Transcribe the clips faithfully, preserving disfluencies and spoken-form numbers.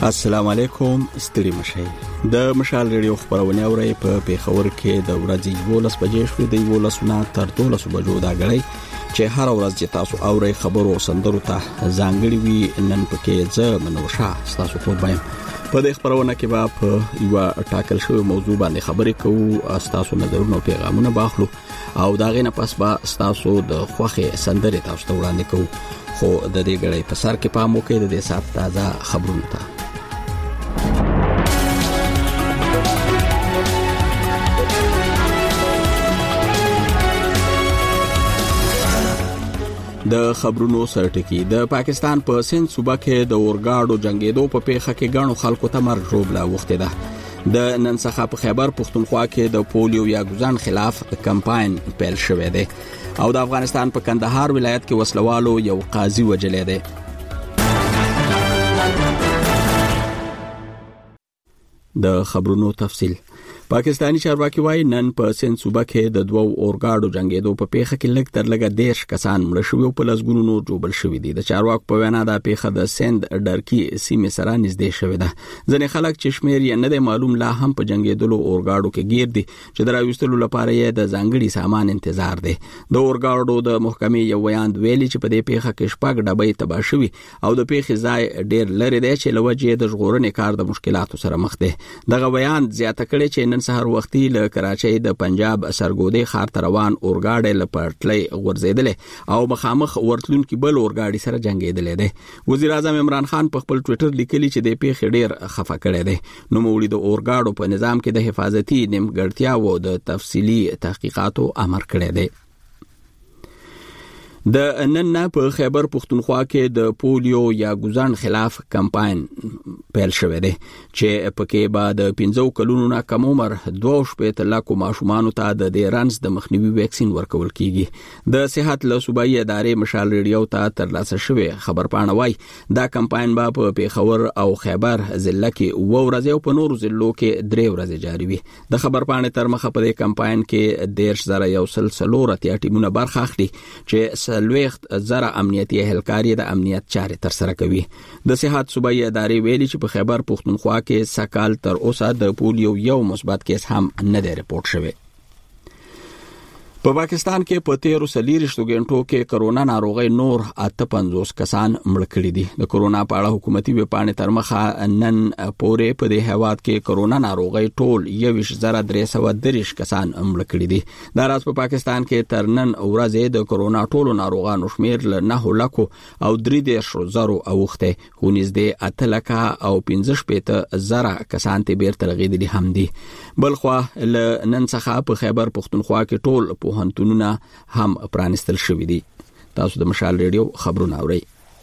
السلام علیکم، ستړي مشئ. د مشال ریډیو خبرونه اوري په پیښور کې د ورځې دولس بجې شوې د دولس نه تر دولس بجو دا غړي چې هر ورځ چې تاسو اوري خبرو سندرو ته ځانګړي وي. نن پکې زه منوشا تاسو خو بایم په دې خبرونه کې به په یو ټاکل شوی موضوع باندې خبرې کوو، تاسو نظرونه او پیغامونه باخلو او دا غینه پس به تاسو د خوخه سندرې تاسو ته وړاندې کوو. خو د دې غړي په سر کې پام وکړئ د دې سات تازه خبرونه ته. د خبرونو سرټکی د پاکستان په سند صوبه کې د اورګاډو جنگیدو په پیښه کې غاڼو خلکو ته مرګ جوړه وخته ده. د نن څخه په خیبر پختونخوا کې د پولیو یا ګوزان خلاف کمپاین پیل شوې ده او د افغانستان په کندهار ولایت کې وسلوالو یو قاضي وجلې ده. د خبرونو تفصیل. پاکستانی چارواکي وايي نن په سند صوبه کې د دوو اورګاډو جنگیدو په پیښه کې لږ تر لږه دیرش کسان مړ شوي او په لسګونو نور جوړ شوي دي. د چارواکو په وینا دا پیښه د سند ډرکی سیمې سره نږدې شوې ده. ځینې خلک چې شمیر یې نه دی معلوم لا هم په جنگیدلو اورګاډو کې گیر دي چې د راوستلو لپاره یې د ځانګړي سامان انتظار دی. د اورګاډو د محکمې یو ویاند ویلي چې په دې پیښه کې شپږ ډبې تباه شوي او د پیښې ځای ډیر لري دی چې لوجه د ژغورنې کار د مشکلاتو سره مخ دی. دغه ویاند زیاته کړي چې نن سهار وختي له کراچۍ د پنجاب سرګودي ښار ته روان اورګاډي له پټلۍ غورځیدل او مخامخ ورتلونکو بل اورګاډي سره جنگیدل دي. وزیر اعظم عمران خان په خپل ټوئیټر لیکلي چې د پیښې ډیر خفه کړي دي. نو مولي د اورګاډو په نظام کې د حفاظتي نیمګړتیا او د تفصیلی تحقیقاتو امر کړی دی. د نن نه په خیبر پختونخوا کې د پولیو یا ګوزان خلاف کمپاین پیل شوې ده چې پکې بعد پنځو کلونو نه کم عمر دوه شپږ لکه ماشومان ته د ډیرانس د مخنیوي ویکسین ورکول کیږي. د صحت له صوبایي ادارې مشال ریډیو ته ترلاسه شوی خبر پاڼه وايي دا کمپاین به په پیښور او خیبر ضلع کې و ورځې او په نورو ضلعو کې درې ورځې جاری وي. د خبر پاڼې تر مخه په دې کمپاین کې دیرش زره یو سل څلور اتیا ټیمونه برخه اخلي چې لويخت زره امنیتي اهلکاری د امنیت چارې تر سره کوي. د صحت صوبایي ادارې ویلي چې په خیبر پختونخوا کې سکال تر اوسه د پولیو یو مثبت کیس هم نه دی رپورټ شوی. په پاکستان کې په تیرو سلیریشتو غنټو کې کرونا ناروغي نور اته پنځوس کسان مړ کړي دي. د کرونا په اړه حکومتي وپاڼې تر مخه نن پورې په دې هواد کې کرونا ناروغي ټول یوش زره درې سوه دریش کسان مړ کړي دي. دا راز په پاکستان کې تر نن ورځې د کرونا ټولو ناروغانو شمیر له نه لکو او درې دیرش زرو اوخته خو نږدې اته لکه او پنځه شپېته زره کسان ته بیرته رغېدلي هم دي. بلخوا له نن څخه په خیبر پختونخوا کې ټول په هنتونونه هم پرانستل شوې دي. تاسو د مشال ریډیو خبرونه اورئ.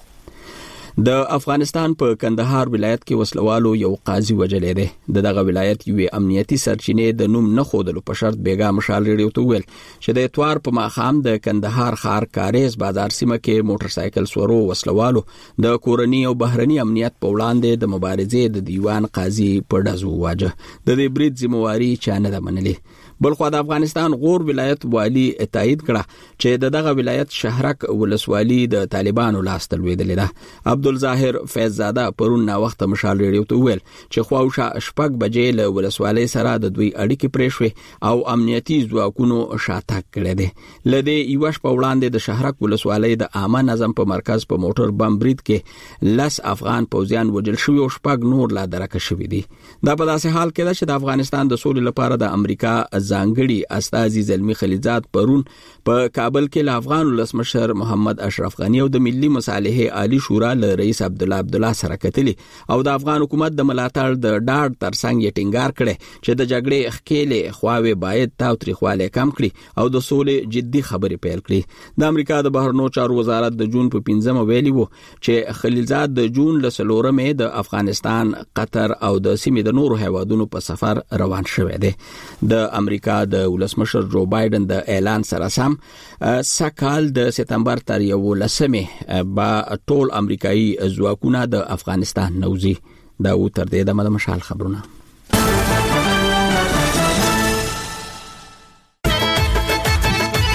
د افغانستان په کندهار ولایت کې وسلوالو یو قاضي وجلې ده. د دغه ولایت یو امنیتي سرچینې د نوم نه خودلو په شرط بیګا مشال ریډیو ته ویل چې د اتوار په ماخام د کندهار ښار کاریز بازار سیمه کې موټر سایکل سورو وسلوالو د کورنی او بهرنی امنیت په وړاندې د مبارزې د دیوان قاضي په ډزو واجه. د دې برید ذمہواری چا نه ده منلې. بلخو د افغانستان غور ولایت والی تایید کړه چې د دغه ولایت شهرک ولسوالي د طالبانو لاس ته لویدلې ده. عبدالظاهر فیضزاده پرون نا وخت مشال ریډیو ته ویل چې خواوشا شپږ بجې له ولسوالۍ سره د دوی اړیکې پرې شوې او امنیتي ځواکونو شاتګ کړی دی. لدې یوش په وړاندې د شهرک ولسوالۍ د عامه نظم په مرکز په موټر بم برید کې لس افغان پوځیان وژل شوي او شپږ نور لا درکه شوي دي. دا په داسې حال کې ده چې د افغانستان د سولې لپاره د امریکا ځانګړي استازي زلمی خلیلزاد پرون په کابل کې له افغان ولسمشر محمد اشرف غنی او د ملي مصالحې عالی شورا له رئیس عبد الله عبد الله سره کتلي او د افغان حکومت د ملاتړ د ډاډ ترڅنګ یې ټینګار کړي چې د جګړې ښکېلې خواوې باید تاوتریخوالی کم کړي او د سولې جدي خبرې پیل کړي. د امریکا د بهرنیو چارو وزارت د جون په پنځمه ویلي وو چې خلیلزاد د جون له څلورمې د افغانستان، قطر او د سیمې د نورو هیوادونو په سفر روان شوی دی. د امریکا د ولسمشر جو بایدن د اعلان سره سم سکال د سپتمبر تر یولسمې با ټول امریکایي ځواکونه د افغانستان نوځي. دا و تر دې د مشال خبرونه.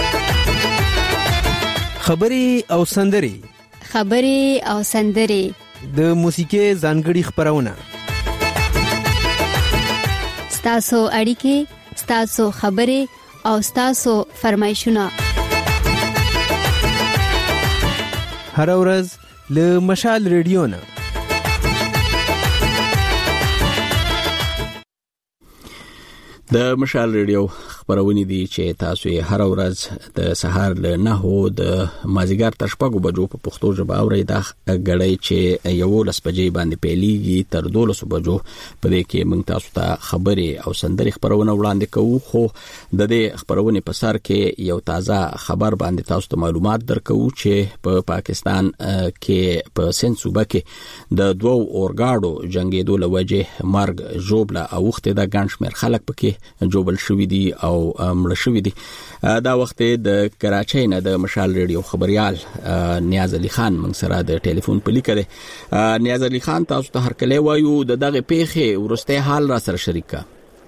خبري او سندري خبري او سندري د موسیقي ځانګړي خبرونه، ستاسو اړیکې، ستاسو خبرې او ستاسو فرمایشونه هر ورځ له مشال ریډیو نه. د مشال ریډیو خبرونه دي چې تاسو یې هر ورځ د سهار له نهو د مازیګر تر شپږو بجو په پښتو ژبه اورئ. دا غړی چې یو لس بجې باندې پیلېږي تر دولس بجو په دې کې موږ تاسو ته خبرې او سندري خبرونه وړاندې کوو. خو د دې خبرونه په سر کې یو تازه خبر باندې تاسو ته معلومات درکوو چې په پا پاکستان کې په سند صوبه کې د دوو اورګاډو جنگیدو له وجې مرګ ژوبله اوخته د ګنشمیر خلک پکې جوبل شوې دي او مړ شوې دي. دا وخت د کراچۍ نه د مشال ریډیو خبريال نیاز علي خان موږ سره د ټلیفون په لیکه ده. نیاز علي خان، تاسو ته هر کله وایو د دغه پیښې ورسته حال را سره شریکه.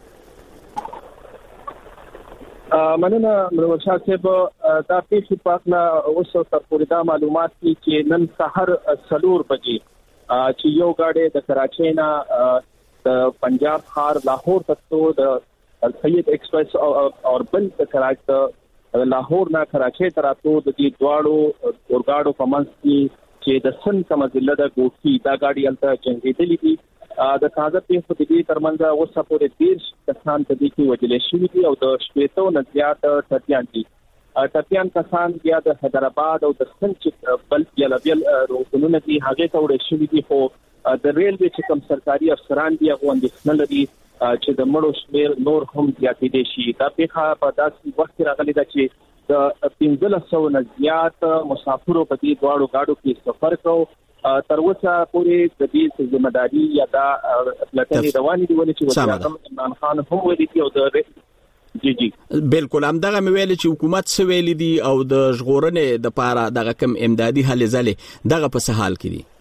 مننه مرشد صاحب. دا پیښې په اړه اوس تر پورې دا معلومات دي چې نن سحر سلور بجې چې یو گاډي د کراچۍ نه د پنجاب ښار لاهور ته د سید ایکسپریس او بل کراچۍ لاهور نه کراچۍ ته راتلو د دې دواړو اورګاډو په منځ کې چې د سن کوم ضلع د ګوټي دا گاډي الته جنگیدلې دي. د تازه پیښو د دې ترمنځ اوس پورې دیرش کسان د دې کې وجلې شوي دي او د شپېتو نه زیات ټپیان دي. ټپیان کسان بیا د حیدرآباد او د سن چې بل بل بل روغتونونه دي هغه ته وړي شوي دي. خو د ریلوی چې کوم سرکاري افسران دي هغه اندېښنه لري چې د مړو شمیر نور هم زیاتې دي شي. دا پیښه په داسې وخت راغلي ده چې د پنځه سوه نه زیات مسافرو په دې دواړو گاډو کې سفر کوي. تر اوسه پورې د دې ځمېداري یا دا لټنې روانې دي ولې چې وزیر اعظم عمران خان هم ویلي دي او د جی جی بالکل هم دغه ویل چې حکومت سویل دي او د ژغورنې د پاره دغه کم امدادي هلې ځلې دغه په سهال کې دي.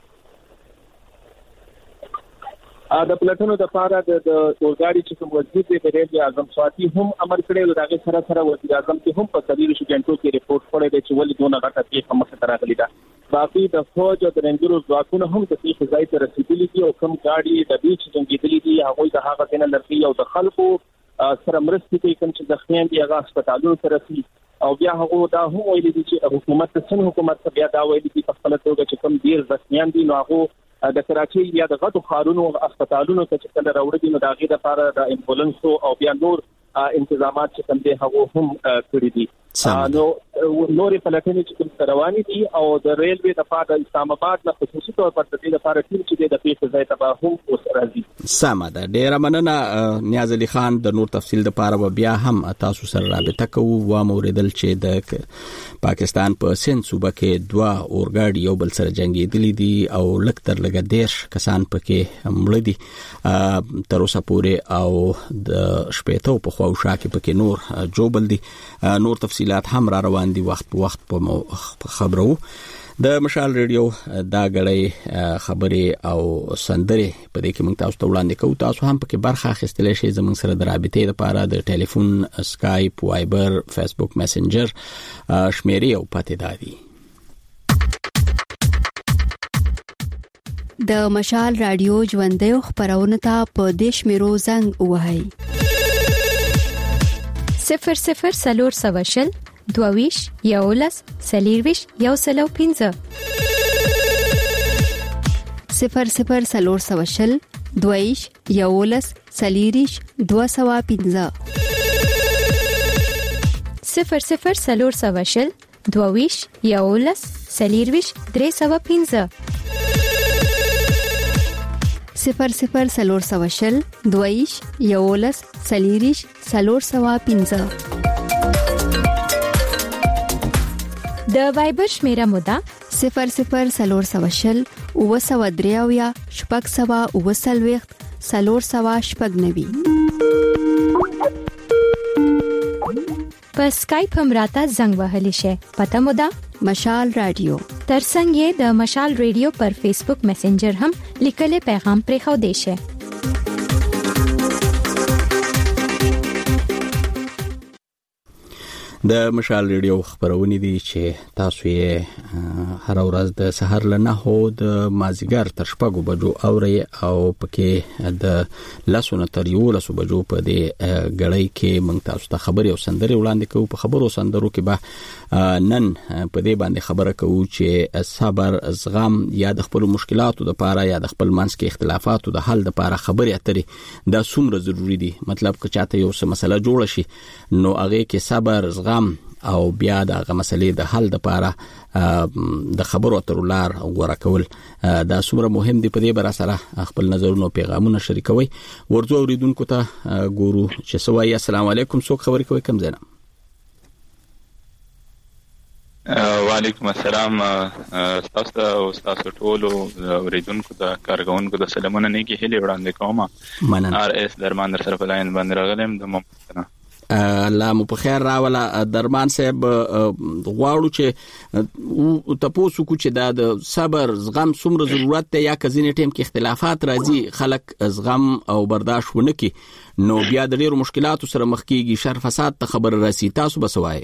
د پلاتونو د پاره د اورګاډي چې کوم وزیر دی د ریل اعظم سواتی هم امر کړی او دغه سره سره وزیر اعظم کې هم په تدریج شګنټو کې ریپورت کړی دی چې ولې دونه غټه پیښه مخه ته راغلې ده. باقي د فوج او د رنجرو ځواکونه هم د پیښې ځای ته رسیدلي دي او کوم ګاډي د بیچ جنگیدلې دي هغه د هغه څنګه لري او د خلکو سره مرستې کوي کوم چې ځخمیان دي هغه هسپتالونو ته رسي. او بیا هغه دا هم ویلي دي چې حکومت څنګه حکومت بیا دا ویلي دي په خپل توګه چې کوم ډیر ځخمیان دي نو هغه د کراچۍ یا د غټو ښارونو هسپتالونو ته چې کله راوړي نو د هغې لپاره د امبولانسو او بیا نور انتظامات چې کوم دي هغه هم کړی دي. نو نورې پلټنې چې کوم روانې دي او د ریلوی د لپاره د اسلام آباد نه خصوصي تور پر د دې لپاره ټیم چې د پیښې ځای ته هم اوس راځي. سمه ده، ډیره مننه نیاز علي خان. د نور تفصیل لپاره بیا هم تاسو سره رابطه کوو. و موریدل چې د پاکستان په سند صوبه کې دوا اورګاډي یو بل سره جنگیدلې دي او لکتر لګ دیرش کسان پکې مړ دي تر اوسه پورې او د شپېتو په خواوشا کې پکې نور جوبل دي. نور تفصیلات هم را روان دي وخت په وخت په خبرو. د مشال ریډیو دا غړی خبرې او سندري په دې کې موږ تاسو ته وړاندې کوو. تاسو هم پکې برخه اخیستلی شئ. زموږ سره د رابطې لپاره د ټلیفون، اسکایپ، وایبر، فیسبوک میسنجر شمیرې او پته دادي. د مشال رادیو ژوندۍ خبرونه ته په دیش میرو زنګ وهاي صفر صفر سلور سواشل دوویش یولس سلیرویش یو سلو پینزه صفر صفر سلور سواشل دوویش یولس سلیریش دو سوا پینزه صفر صفر سلور سواشل دوویش یولس سلیرویش درې سوا پینزه صفر صفر سلور سواشل دویش یولس سلیریش سلور سوا پینزه. د وایبر شمیره مودا صفر صفر سلور سواشل او سوا دریاویا شپږ سوا او سلويخت سلور سوا شپږ نوي. په اسکایپ هم راته زنګ وهلی شي. پته مودا مشال رادیو. ترڅنګ یې د مشال ریډیو پر فیسبوک میسنجر هم لیکل پیغام پرې خو دی شي. د مشال ریډیو خبرونه دي چې تاسو یې هر ورځ د سحر له نهو د مازیګر تر شپږو بجو اوري او پکې د لاسونه تر یو لاسو بجو په دې غړۍ کې موږ تاسو ته خبري او سندري وړاندې کوو. په خبرو سندرو کې به نن په دې باندې خبره کوو چې صبر، زغم یا د خپل مشکلاتو د پاره یا د خپل منځ کې اختلافاتو د حل د پاره خبري اترې دا څومره ضروری دي. مطلب که چاته یو څه مسله جوړه شي نو هغه کې صبر، زغم او بیا د هغه مسلې د حل د پاره د خبرو اترو لار غوړه کول دا څومره مهم دي. په دې بر سره خپل نظرونه او پیغامونه شریکوي. ورځو اوریدونکو ته ګورو چې سوای. السلام علیکم، څوک خبرې کوي؟ کوم ځای؟ وعلیکم السلام. تاسو او تاسو ټول اوریدونکو ته کارګونکو د سلامونه نه کې هلي وړاندې کوم. مننه. ار اس درمان در سره فلاین باندې راغلم د ممکنه الله مو په خیر راولا. درمان صاحب غواړو چې تاسو کو چې د صبر، زغم څومره ضرورت دی یا کزینې ټیم کې اختلافات راځي خلک زغم او برداشت ونه کوي نو بیا د ډیرو مشکلاتو سره مخ کیږي، شر فساد ته خبر راسي. تاسو بسوای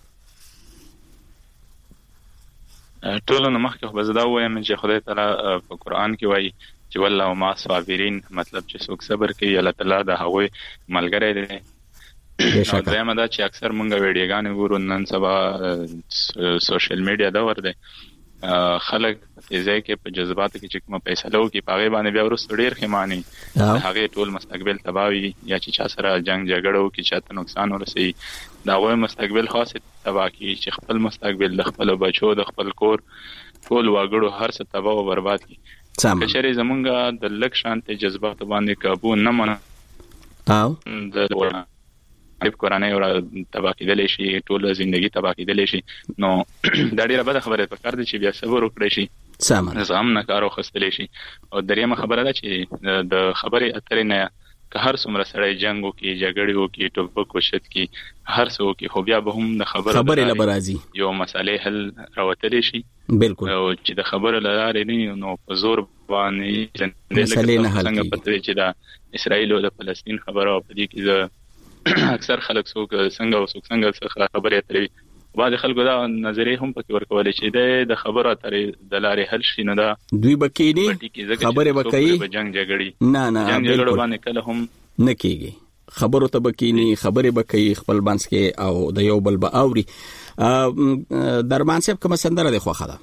ټول نو مخکې به زدا وایم چې خدای تعالی په قران کې وایي چې والله ما صابرین، مطلب چې څوک صبر کوي الله تعالی د هغه ملګری دی. نو دایمه دا چې اکثر مونږ ویډیوګانې ګورو، نن سبا سوشل میډیا دا ور دي خلک تیزای کې په جذباتو کې چې کوم فیصله وکي پاغه باندې بیا ورسره ډیر خماني هغه ټول مستقبل تباوي یا چې چا سره جنگ جګړه وکي چاته نقصان ورسي دا وای مستقبل خاصه تبا کی چې خپل مستقبل د خپل بچو د خپل کور ټول واګړو هر څه تباہ او برباد کی. کچره زمونږه د لک شانته جذبات باندې قابو نه منه او د ورنه په قرآن او تباہ کېدل شي، ټول ژوندۍ تباہ کېدل شي. نو دا ډیره بده خبره ده، پکار دي چې بیا صبر وکړئ شي، سم زغم نه کارو خستلی شي. او دریمه خبره ده چې د خبرې اترې نه که هر څومره سړی جنگ وکي، جګړې وکي، ټوپک وشت کی، هر څه وکي، خو بیا به هم د خبره خبرې لبرازي یو مسالې حل راوتلی شي. بالکل. او چې د خبره لاره نه نو په زور باندې مسالې نه حل کیږي. څنګه پته چې د اسرائیل او د فلسطین خبره په دې کې اکثر خلک څوک څنګه او څوک څنګه خبرې اترې بعض خلکو دا نظریه هم پکې ورکول چې د خبره اترې د لارې حل شي نه دا دوی بکینی خبرې بکای په جنگ جګړې نه نه جنگ جګړه باندې کله هم نه کیږي. خبرو ته بکینی خبرې بکای خپل بانس کې او د یو بل به اوري. درمان صاحب کوم سندره د خوخه ده؟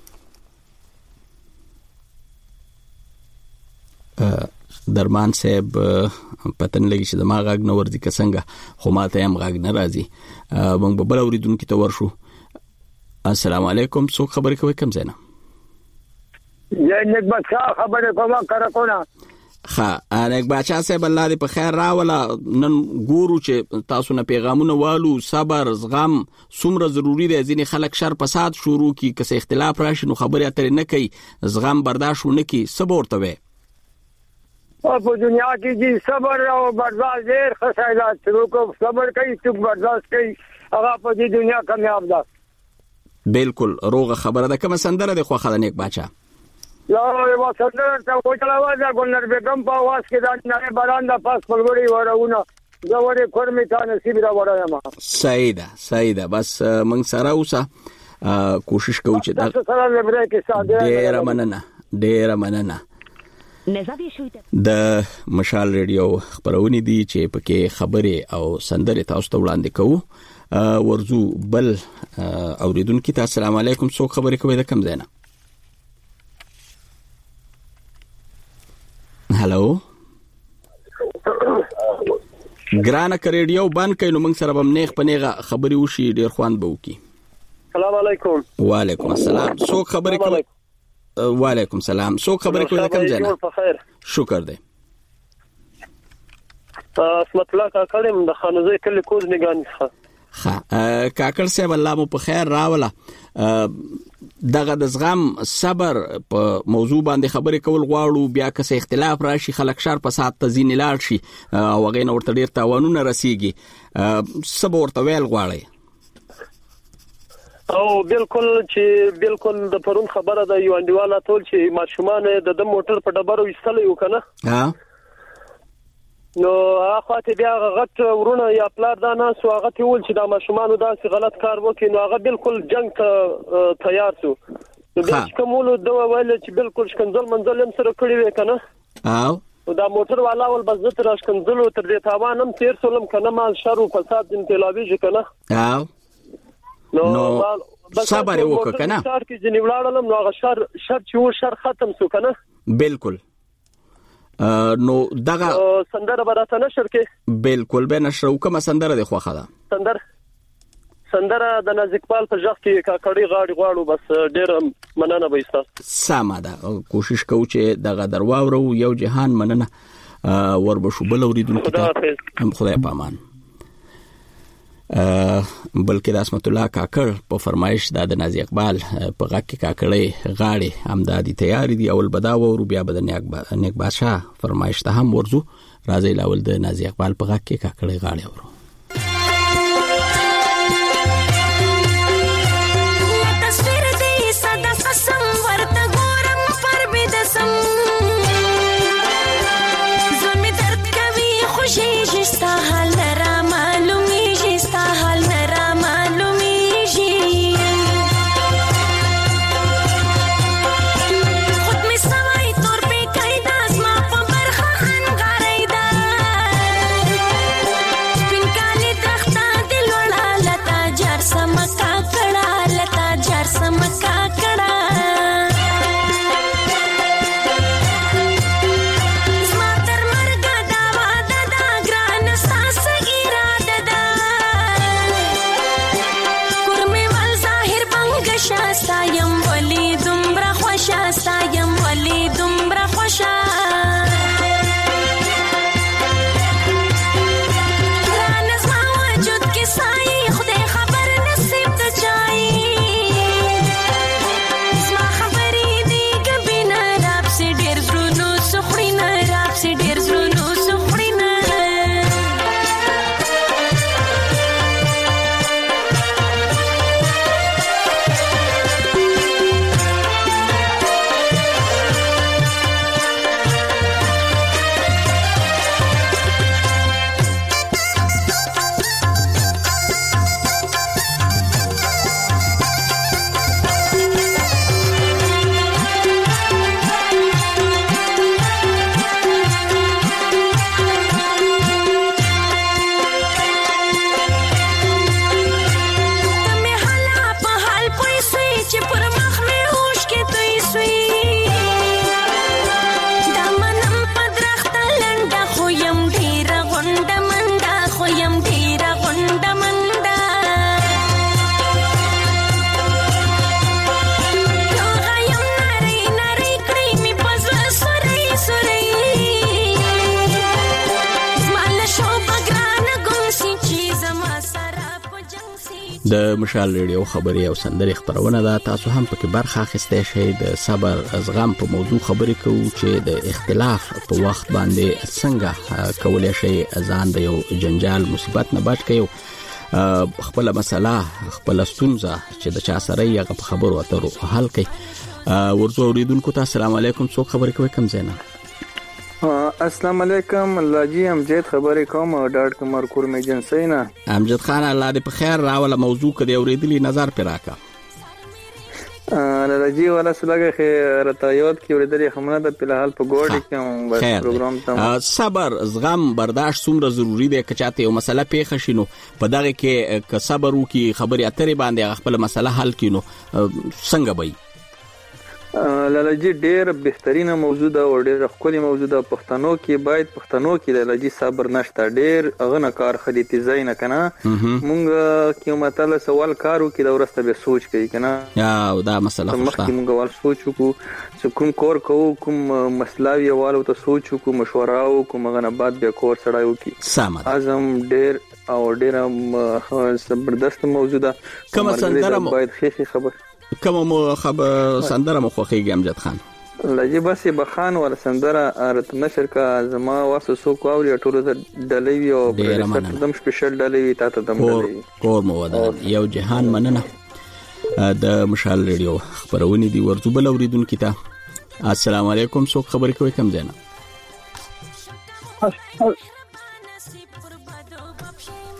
درمان صاحب پتن لګی چې د ما غاګ نو ورځي کسنګ خو ماته هم غاګ نه راځي. موږ به بل اوریدونکو ته ورشو. السلام علیکم، څوک خبرې کوي؟ کوم ځای نه؟ یې نیک بچا خبرې کوم کارکونه. ها نیک بچا صاحب الله دې په خیر راولا. نن ګورو چې تاسو نه پیغامونه والو صبر، زغم څومره ضروری دی. ځینې خلک شر فساد شروع کی، کسه اختلاف راشي نو خبرې اترې نه کوي، زغم برداشت نه کوي. صبر ورته وي او په دنیا کې چې صبر او برداشت ډېر خصایص شروع کو. صبر کوي څوک برداشت کوي هغه په دې دنیا کامیاب ده. بالکل روغه خبره ده. کوم سندره د خوخه نیک بچا؟ یو یو سندره ته وټلا وځه ګلنر بیگم په واس کې دا نه باران د پاس پلوړی ورونه زوړې کورمې ته نصیب را وړایم. سیدا سیدا بس موږ سره اوسه کوشش کوو چې دا سره لبره کې ساده ډېر مننه ډېر مننه. د مشال ریډیو خبرونه دي چې پکې خبرې او سندره تاسو ته وړاندې کوو. ورزو بل اوریدونکو ته السلام علیکم، څوک خبرې کوي؟ د کوم ځای نه؟ هالو ګرانه ک ریډیو بند کړئ نو موږ سره به نیغ پنیغه خبرې وشي، ډیر خوان به وکي. السلام علیکم. وعلیکم السلام، څوک خبرې کوي؟ وعلیکم السلام، څوک خبرې کوي؟ کوم ځای نه؟ شکر دی. اسمت الله کاکړم د خانوزې کلی کوز نگانی ښه. ها کاکړ صاحب الله مو په خیر راوله. دغه د زغم صبر په موضوع باندې خبرې کول غواړو. بیا که څه اختلاف راشي خلک شر په سات تزین لاړ شي او هغه نور ته ډیر تاوانونه رسیږي، صبر ورته ویل غواړي. او بالکل چې بالکل د پرون خبره ده یو انډیواله ټول چې ماشومان د د موټر په ډبرو ایستل یو کنه. ها نو هغه ته بیا غټ ورونه یا پلار دا نه سو هغه ته ول چې دا ماشومان داسې غلط کار وکړي نو هغه بالکل جنگ ته تیار شو نو بیا کومولو دا ویل چې بالکل شکنځل منځل هم سره کړی وې کنه او دا موټر والا ول بس تر شکنځلو تر دې تاوان هم تیر سولم کنه مال شر او فساد انقلابي کنه او نو صبر وکړه کنه شر کې جنې ولاړم نو هغه شر شر چې و شر ختم شو کنه بالکل نو دغه سندره براته نشر کې بالکل به نشر وکم سندره د خوخه ده سندره سندره د نازکپال په ځخ کې کاکړی غاړي غواړو بس ډېر مننه به تاسو سمه ده کوشش کوو چې دغه درواورو یو جهان مننه وربشو بل اوریدونکو ته هم خدای پامان بلکې د اسمت الله کاکړ په فرمایش د نازي اقبال په غږ کې کاکړې غاړي همدادي تیاری دي اول بداو او بیا بد نیک بادشاہ فرمایش ته هم ورزو راځي لاول د نازي اقبال په غږ کې کاکړې غاړي ورو تصویر دې صدا قسم ورته ګورم پر بدسم زمي درد کوي خوشي جستا حال را معلومي د مشال ریډیو خبري او سندري خبرونه ده تاسو هم پکې برخه اخیسته شئ د صبر زغم په موضوع خبرې کوو چې د اختلاف په وخت باندې څنګه کولای شئ ځان د یو جنجال مصیبت نه بچ کړئ خپل مسله خپل ستونزه چې د چا سره یې په خبرو اترو حل کړئ ورزو اوریدونکو ته السلام علیکم څوک خبرې کوي کوم ځای نه السلام علیکم الله جی امجد خبرې کوم ډاډ کمر کور می جنسي نه امجد خان الله دې په خیر راوله موضوع کړي اوریدلی نظر پر راکا الله جی ولا سلګه خیر رتایات کې اوریدلی خمنه د په حال په ګوډ کې بس پروګرام ته صبر زغم برداشت څومره ضروری دی که چاته یو مسله پیښ شینو په دغه کې ک صبر وکي خبرې اترې باندې خپل مسله حل کینو څنګه وي لاله جی ډېر بهترینه موضوع ده او ډېر ښکلي موضوع ده پښتنو کې باید پښتنو کې لاله جی صبر نشته ډېر اغه کار خدي تیزای نه کنه مونږ کیو متل سوال کارو کې دا ورسته به سوچ کوي کنه یا دا مسله خوشته مونږ ول سوچو کو چې کوم کور کو کوم مسلاوی والو ته سوچو کو مشوره او کوم غنه بعد به کور سړایو کې سم اعظم ډېر او ډېر زبردست موضوع ده کوم سندره باید خېخي خبر کوم مو خبر سندره مو خوخیږي امجد خان لږه بس بخان ول سندره ارت نشر کا زما واسو سو کو او ټولو د ډلوي او دم سپیشل ډلوي تا ته دم ډلوي کور مو ودا یو جهان مننه د مشال ریډیو خبرونه دی ورته بل اوریدونکو ته السلام علیکم څوک خبرې کوي کوم ځای نه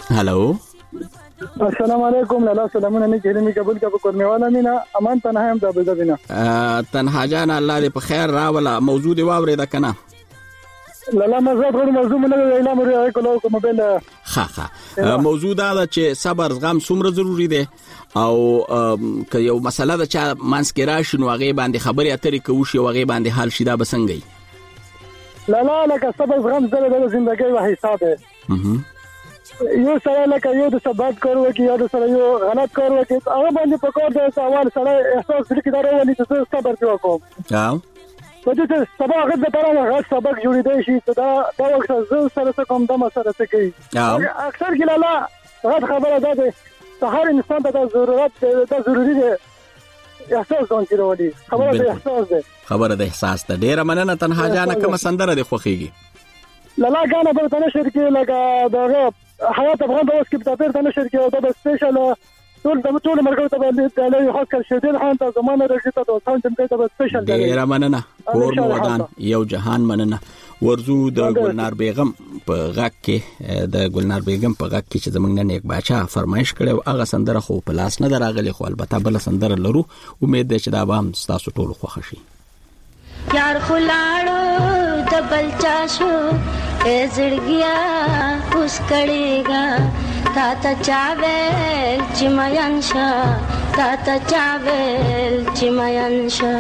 هالو السلام علیکم لاله سلامونه نه کېلمي قبول کا کورنواله مینا امان تنها هم د ابوظبینا تنها جان الله دې په خیر راولا موضوع دی واورې دا کنه لاله مزه غوړ موضوع نه ویلا مې کولو کوم بل ها ها موضوع دا چې صبر زغم څومره ضروری دی او که یو مسله ده چې مانس کې راشي نو هغه باندې خبرې اترې کوي او هغه باندې حل شي دا بسنګي لاله لکه صبر زغم زره د ژوندۍ و حساب دی یو سره لکه یو د سبات کار وکي یا د سره یو غلط کار وکي هغه باندې په کار د سوال سره احساس لري دا راولي چې صبر وکړو او په دې چې سبا هغه د طرفه هغه سبق جوړې دی چې دا دا وخت زه سره کوم د مسره څه کوي اکثر کې لاله هغه خبره ده چې هر انسان ته ضرورت ده ضروري ده احساس ځان کې راوړي خبره ده احساس ده خبره ده احساس ده ډیره مننه تنها جان کوم سندره ده خوخيږي لاله غانا په تنشر کې لکه دا حیات افغان د اوس کې په تیر تنشر کې دا سپیشل ټول د ټول مرګ ته باندې له یو حق شدید خان ته زمانه راځي ته څنګه څنګه ته سپیشل دی ډیر مننه کور ودان یو جهان مننه ورزو د ګلنار بیغم په غاک کې د ګلنار بیغم په غاک کې چې زمونږ نه یک بچا فرمایش کړو هغه سندره خو په لاس نه دراغلی خو البته بل سندره لرو امید ده چې دا به هم تاسو ټول خوښ شي یار خلاړو د بلچا شو ای زړګیا اوس کړيګا تا ته چاویل چې مین شا تا ته چاویل چې مین شا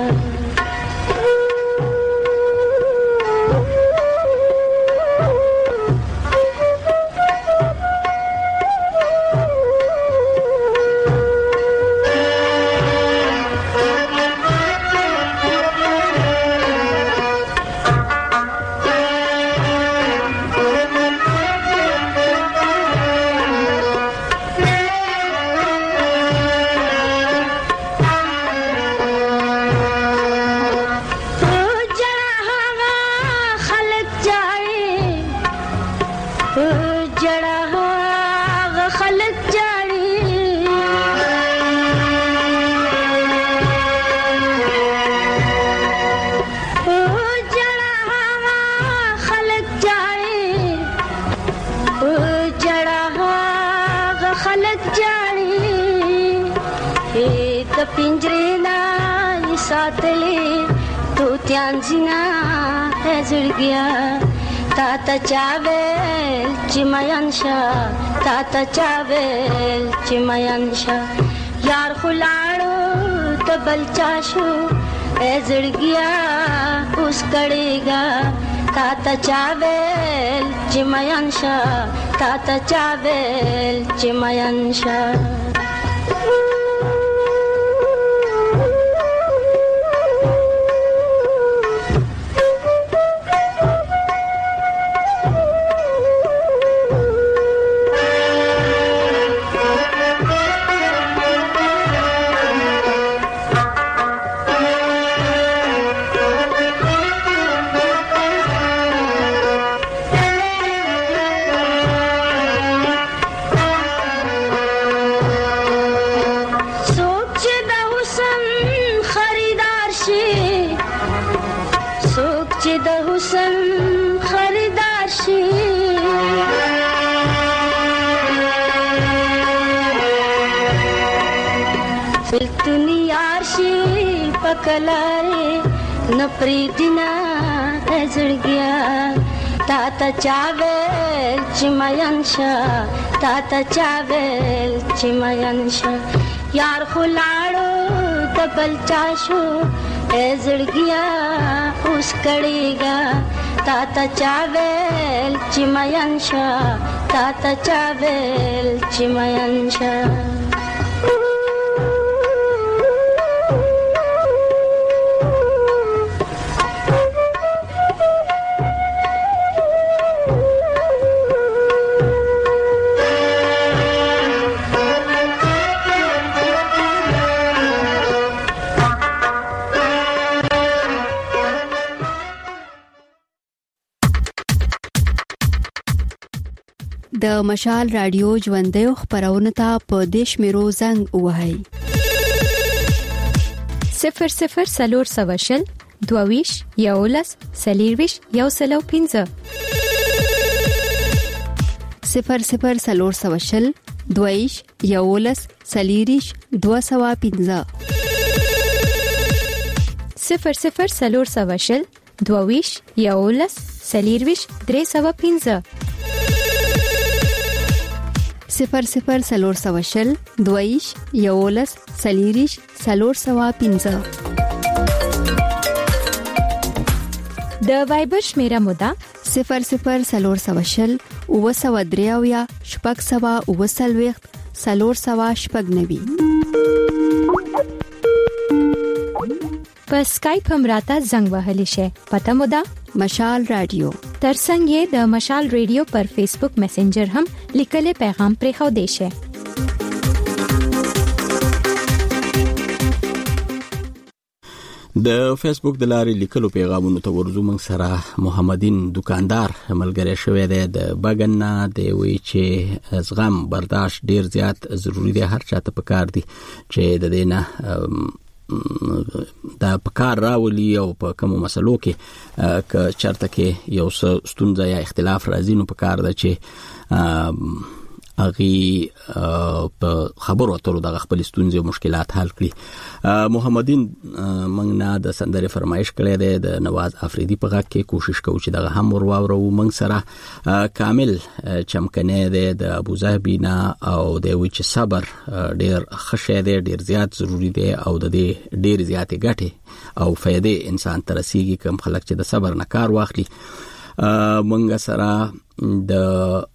تا چاویل چې مین شا تا تا چاویل چې مین شا یار خلاړو ته بلچا شو ای زړګیا اوس کړيګا تا تا چاویل چې مین شا تا تا چاویل چې مین شا کلاره نپری دینا زړګیا تا ته چاویل چې مین شا تا ته چاویل چې مین شا یار خلاړو د بلچا شو ای زړګیا اوس کړيګا تا ته چاویل چې مین شا تا ته چاویل چې مین شا د مشال رادیو ژوندۍ خبرونه ته په دیش میرو زنګ وهاي صفر صفر سلور سواشل دوویش یولس سلیرویش یو سلو پینزه صفر صفر سلور سوشل دویش یولس سلیریش دو سوا پینزا صفر صفر سلور سوشل دویش یولس سلیریش دری سوا پینزا صفر صفر سلور سوشل دویش یولس سلیریش سلور سوا پینزا. د وایبر شمیره مودا صفر صفر سلور سوشل او سوا دریاویا شپږ سوا او سلويخت سلور سوا شپږ نوي. په اسکایپ هم راته زنګ وهلی شي. پته مودا مشال رادیو. ترڅنګ یې د مشال رادیو پر فیسبوک میسنجر هم لیکلي پیغام پرې خو دی شي. د فیسبوک د لارې لیکلو پیغامونو ته ورزو من سره محمدین دکاندار ملګری شوی دی د بغنا دی وی چې زغم برداشت ډیر زیات ضروری دی. هر چاته پکار دی چې د دینه دا پکار راولي او په کومو مسلو کې ک چرته کې یو ستونزه یا اختلاف راځي نو پکار ده چې اغي په خبرو اترو د خپل ستونزې او مشکلات حل کړي. محمدین موږ نه د سندره فرمایش کړی دی د نواز افریدي په غږ کې کوشش کوو چې دغه هم ورواورو. موږ سره کامل چمکنه دی د ابوظبي نه او د وی چې صبر ډیر خشه دی ډیر زیات ضروری دی او د دې ډیر زیات ګټه او فائدې انسان ته رسیږي کوم خلک چې د صبر نه کار واخلي. موږ سره د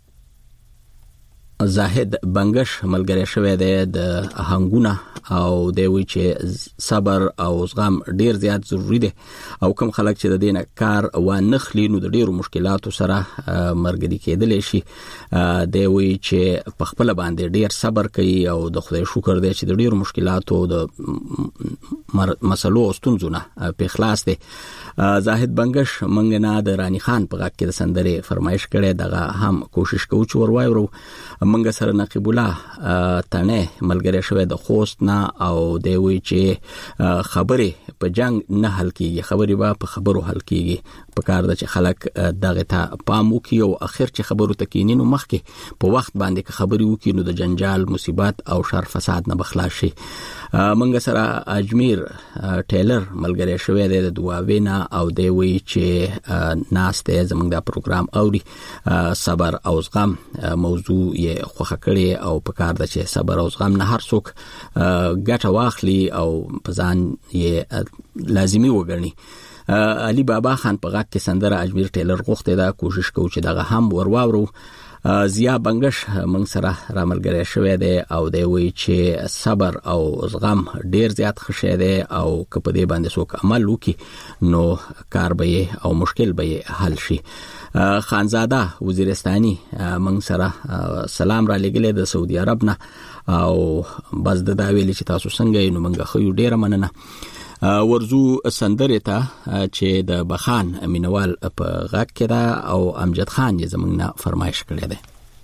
زاهد بنگش ملګری شوی دی د هنګونه او دی وی چې صبر او زغم ډیر زیات ضروری دی او کوم خلک چې د دینه کار و نخلی نو د ډیرو مشکلاتو سره مرګدي کېدل شي. دی وی چې په خپل باندې ډیر صبر کوي او د خدای شکر دی چې د ډیرو مشکلاتو د مسلو او ستونزو نه په اخلاص دی. زاهد بنگش منګ نه د رانی خان په غږ کې د سندره فرمایش کړي دغه هم کوشش کوو چې وروايو. منګ سره نقیب الله تنه ملګری شوی د خوست نه او دی وی چې خبره په جنگ نه حل کیږي خبري با په خبرو حل کیږي. په کار د چې خلک دغه ته پام وکي او اخر چې خبرو تکینینو مخکې په وخت باندې که خبري وکي نو د جنجال مصیبت او شر فساد نه بخلاص شي. منګ سره اجمیر ټیلر ملګری شوی دی د دواوینا او دی وی چې ناسته زمونږ د پروګرام اوري صبر او زغم موضوع یې خوخه کړي او په کار د چې صبر او زغم نه هر څوک ګټه واخلي او په ځان یې لازمي وګڼي. علي بابا خان په غږ کې سندره اجمیر ټیلر غوښته دا کوشش کوي چې دغه هم ورواورو. زیا بنگش موږ سره راملګری شوی دی او دی وی چې صبر او زغم ډیر زیات خشه دی او که په دې باندې څوک عمل وکړي نو کار به او مشکل به حل شي. خانزاده وزیرستاني موږ سره سلام را لګلې د سعودي عرب نه او بس د دا ویل چې تاسو څنګه نو موږ خو ډیر مننه. ورزو سندره ته چې د بخان امینوال په غږ کې دا او امجد خان یې زمونږ نه فرمایش کړی دی.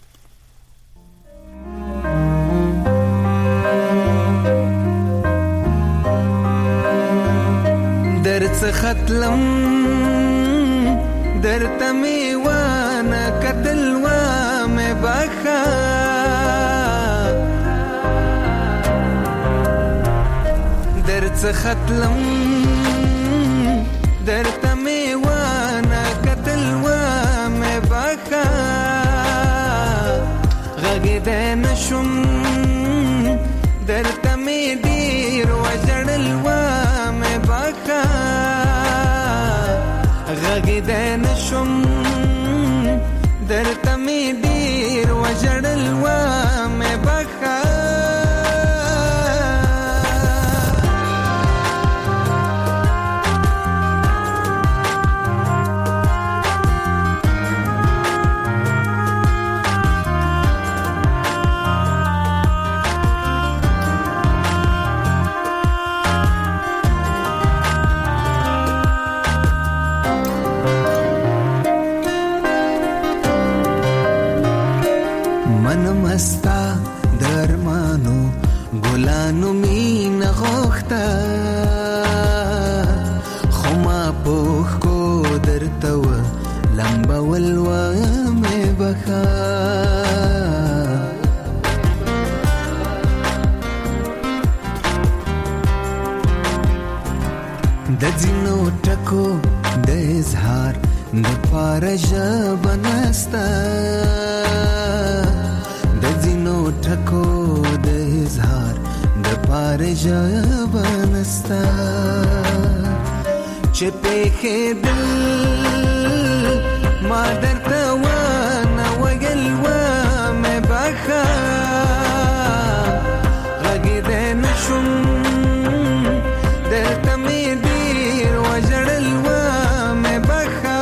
درڅ ختلم درته می وانه کتل و مې بخا درڅ ختلم درته می وانه کتل و مې بخا غږ دې نشم درته می ډیر وجړل و مې بخا غږ دې نشم درته می ډیر وجړل و مې بخا مستا درمانو ګلانو مين غوخته خما پوخ کو درته و لمبا ولوا مې بخا ځینو ټکو د اظهار د پاره ژبه نسته د ځینو ټکو د اظهار د پاره ژبه نسته چې پېښېدل ما درته ونه ویل ومې بخه غږېدی نه شوم دلته مې ډېر وژړل ومې بخه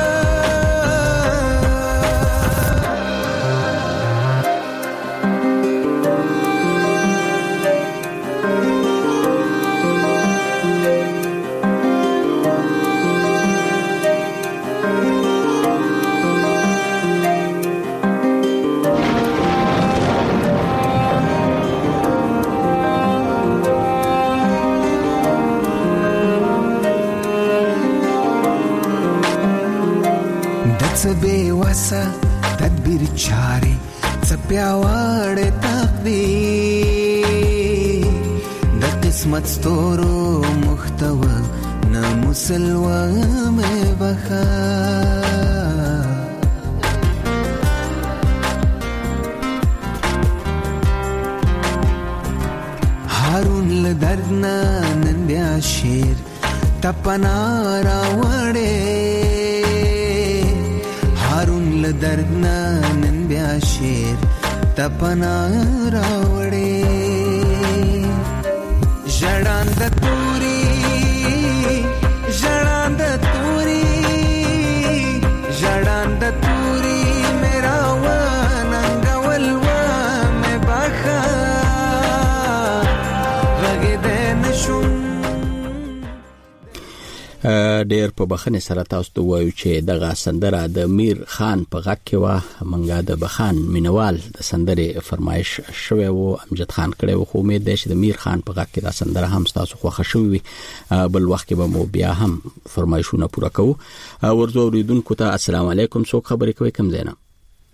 څه بې وسه تدبیر چارې څه پیاوړی تقدیر د قسمت ستورو محتوه نه مسلوه مې بخه هارون له درد نه نن بیا شعر تپنا راوړې هارون له درد نه نن بیا شعر تپنا راوړې ژړاند توري ژړاند توري ژړاند توري میرا وننګول ومې بخه غږېدی نه شوم. ډیر په بخنه سره تاسو ته وایو چې دغه سندره د میر خان په غږ کې و. منګه د بخان مینوال د سندره فرمایش شوی وو، امجد خان کړي وو. خو امید ده چې د میر خان په غږ کې دا سندره هم تاسو خوښه شوی بل وخت کې به مو بیا هم فرمایشونه پوره کوو. ورځو اوریدونکو ته السلام علیکم. څوک خبرې کوي کوم ځای نه؟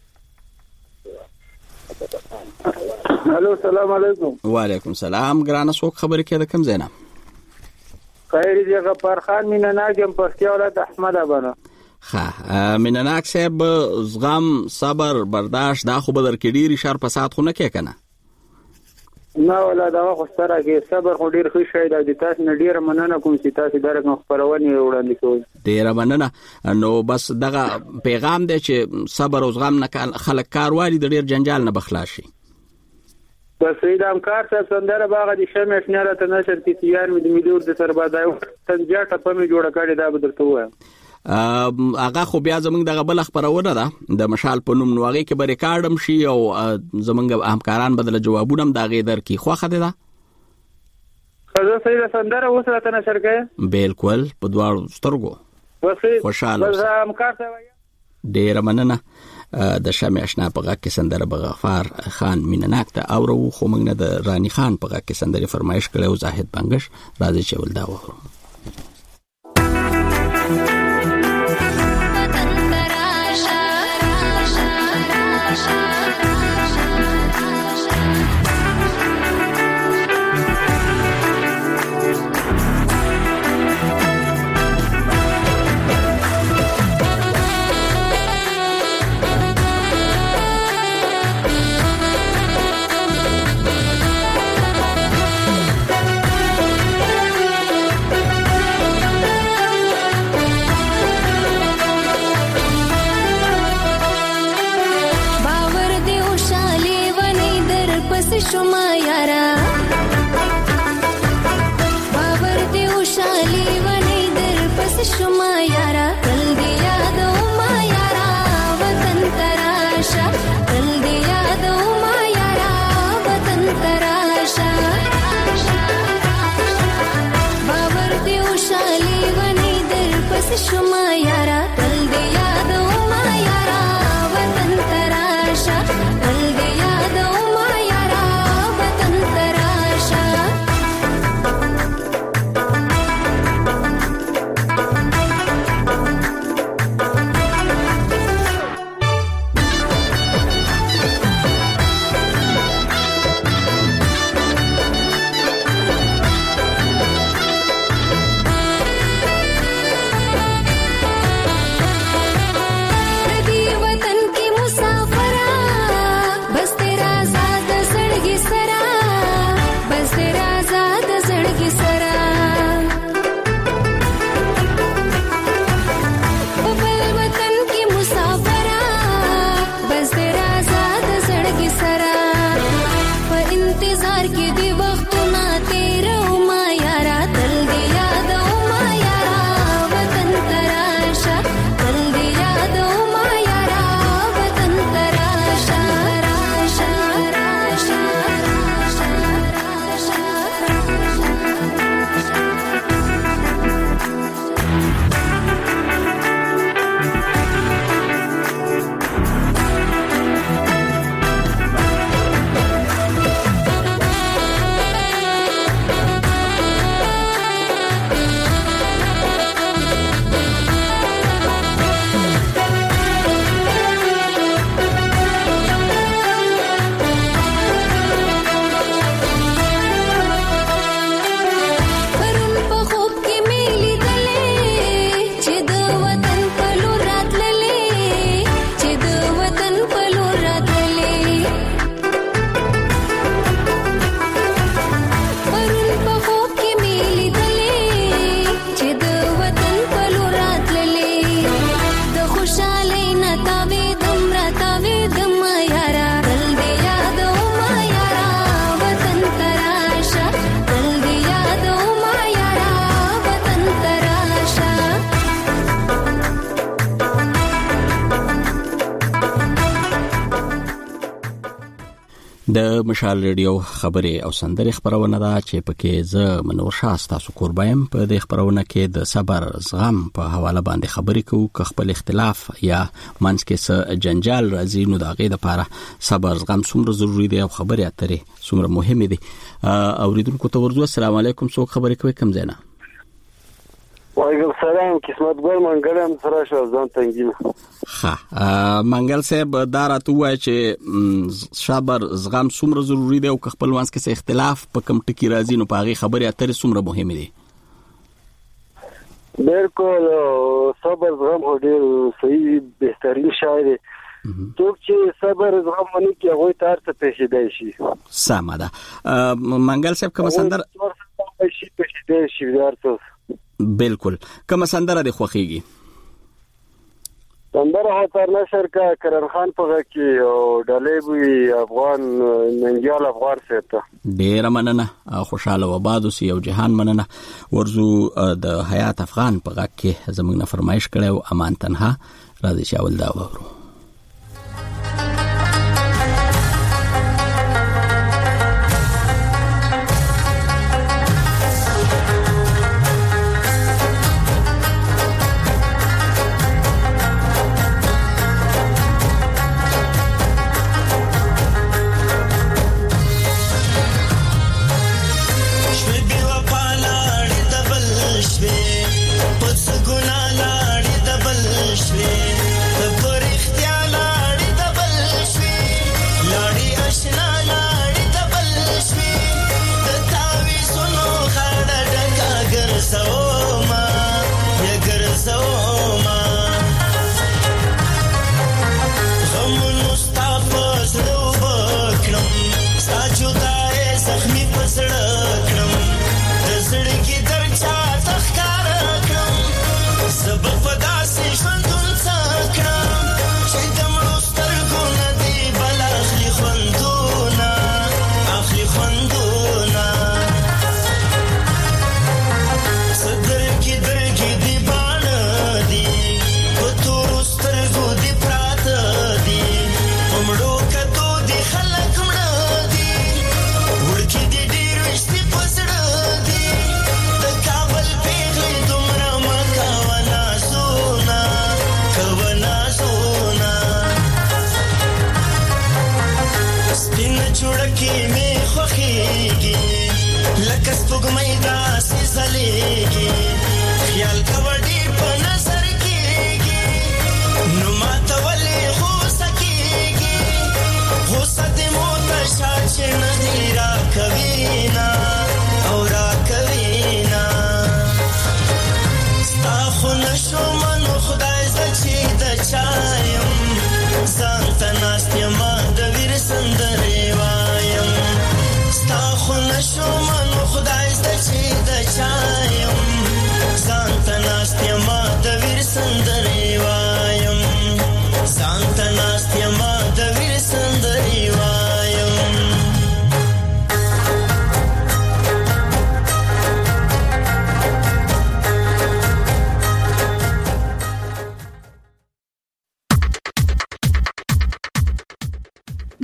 الو السلام علیکم. وعلیکم السلام. ګرانه څوک خبرې کوي کوم ځای نه؟ خیر دی غفار خان مینناګم پښتیا ولایت احمد ابانه. ها مینناک صاحب زغم صبر برداشت دا خو بدر کې ډیری شر فساد خو نه کې کنه؟ نه ولا دا خو سره کې صبر خو ډیر ښه شي دا د تاسو نه ډیر مننه کوم چې تاسو درکو خبرونه وړاندې کوئ. ډیر مننه. نو بس دغه پیغام دی چې صبر او زغم نه خلک کاروالي د ډیر جنجال نه بخلاشي. بس ایدام کار څه سندره باغ دي شمه شنره ته نشر کې تیار مې د مليور د سربادای تنجا ټپه مې جوړه کړې دا به درته وایم. هغه خو بیا زمونږ دغه بل خبرونه ده د مشال په نوم نوغه کې به ریکارډم شي او زمونږ همکاران بدله جوابونه هم دغه در کې خوخه ده. خزه سیده سندره وسره ته نشر کړي بالکل په دواړو سترګو خوشاله بس همکار ته ډیر مننه. د شمع آشنا په غږ کې سندره بغفار خان مینناک ته اورو. خو موږ نه د رانی خان په غږ کې سندره فرمایش کړو زاهد بنگش راځي چې ولدا وورو. شما یارا باور دی وشالی ونی در پس شما یارا کل دی یادو ما یارا وطن تراشا کل دی یادو ما یارا وطن تراشا باور دی وشالی ونی در پس شما یارا کل دی یادو ما یارا وطن تراشا کل دی یادو انتظار کې دی وختونه تیرو ما یارا تل دی یادو ما یارا وطن تراشه تل دی یادو ما یارا وطن تراشه راشه راشه د مشال ریډیو خبري او سندري خبرونه ده چې پکې ز منور شاه تاسو قربایم په د خبرونه کې د صبر زغم په حواله باندې خبرې کوو که خپل اختلاف یا منځ کې څه جنجال راځي نو دا غي د لپاره صبر زغم څومره ضروری دی او خبرې اترې څومره مهمه دي. اوریدونکو ته ورځو السلام علیکم څوک خبرې کوي کم زینا وعلیکم السلام قسمت ګل منګلم سره شو ځان تنګیم ها منګل صاحب دا راته وای چې صبر زغم څومره ضروری دی او خپل وانس کې اختلاف په کم ټکی راځي نو پاغي خبرې اترې څومره مهمه دي. بالکل صبر زغم هډیر صحیح بهترین شاعر دی څوک چې صبر زغم ونی کې هغه تار ته پېښېدای شي. سمه ده منګل صاحب کوم سندر شي پېښېدای شي ورته بالکل کوم سندره دی خوخیږي سندره هتر نشر کا کرن خان په کې او ډلې وی افغان ننګیال افغان سره ډیر مننه خوشاله و بادو سی او جهان مننه ورزو د حیات افغان په کې زموږ نه فرمایش کړو امان تنها راځي شاول دا وورو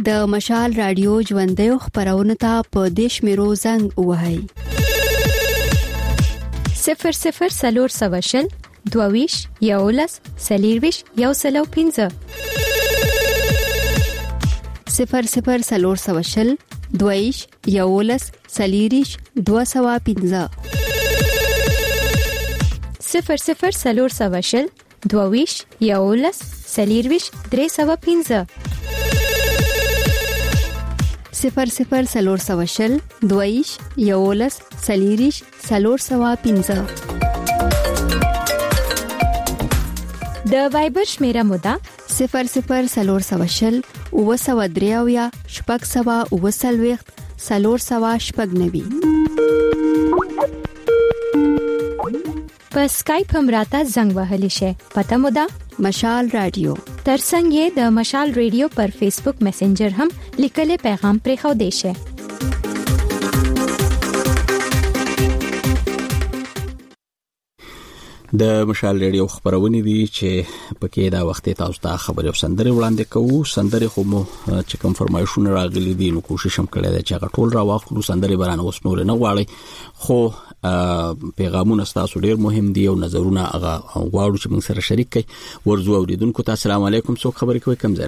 د مشال رادیو ژوندۍ خبرونه ته په دیش میرو زنګ وهاي صفر صفر سلور سواشل دوویش یولس سلیرویش یو سلو پینزه صفر صفر سلور سواشل دوویش یولس سلیریش دو سوا پینزه صفر صفر سلور سواشل دوویش یولس سلیرویش درې سوا پینزه صفر صفر سلور سواشل دویش یولس سلیریش سلور سوا پینزه د وایبر شمیره مودا صفر صفر سلور سواشل او سوا دریاویا شپږ سوا او سلويخت سلور سوا شپږ نوي په سکایپ هم راته زنګ وهلی شي پته مودا مشال رادیو ترڅنګ یې د مشال رادیو پر فیسبوک میسنجر هم لیکلي پیغام پرې خو دی شي د مشال رادیو خبرونه دي چې پکې دا وخت تاسو ته خبري او سندري وړاندې کوو سندري خو مو چې کوم فرمایشونه راغلي دي نو کوشش هم کړی چې هغه ټول را واخلو سندري برانه اوس نور نه غواړي خو پیغامونه تاسو ډیر مهم دي او نظرونه هغه غواړو چې موږ سره شریک کړئ ورزو اوریدونکو ته السلام علیکم څوک خبرې کوي کم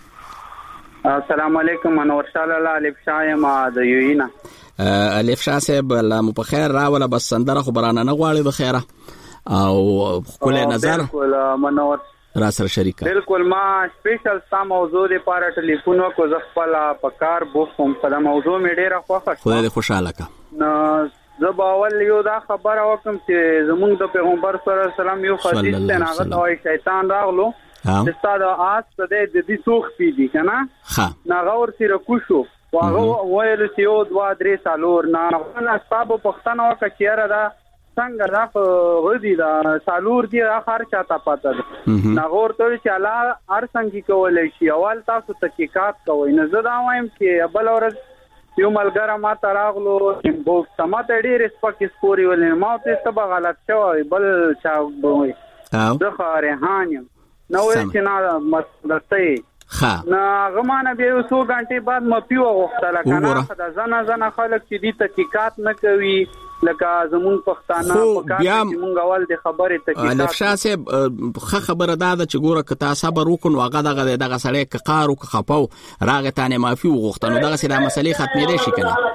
زنه السلام علیکم انور شاه الله الف شاه ما د یوینا الف شاه صاحب الله مو په خیر راوله بس سندره خو برانه نه غواړي د خیره او خپل نظر بالکل منور را سره شریک بالکل ما سپیشل ستا موضوع لپاره ټلیفون وکړ زه خپل په کار بوخم په دا موضوع مې ډیره خوښه خو دې خوشاله کا نو زه باول یو دا خبره وکم چې زمونږ د پیغمبر صلی الله علیه وسلم یو حدیث ته هغه توای شیطان راغلو چې ستاسو آس ته د دې سوخ پیږي کنه ها ناغور سره کوشو واغه وایل چې یو دوا درې سالور نه نه تاسو پښتنه وکړه چې را دا څنګه دا غدي دا سالور دی اخر چاته پاتہ ناغور ته چې الله هر څنګه کولای شي اول تاسو تحقیقات کوئ نه زه دا وایم چې بل ورځ یو ملګری ما تراغلو چې بو سمات ډیر سپک سپوري ولې ما ته څه غلط شوی بل چا وای زه خارهان نو چې نه مستي ها نه غمانه به یو غنټه بعد م پیو غوښتل کنه دا زنه زنه خلک چې دي تحقیقات نه کوي لکه زمون پښتانه په کار کې مونږ اول د خبره تحقیقات الف شاه صاحب خه خبره ده چې ګوره کته صبر وکړو هغه دغه دغه سړی ک قارو ک خپاو راغه تانه معافي وغوښتنو دغه سره مسلې ختمې دي شي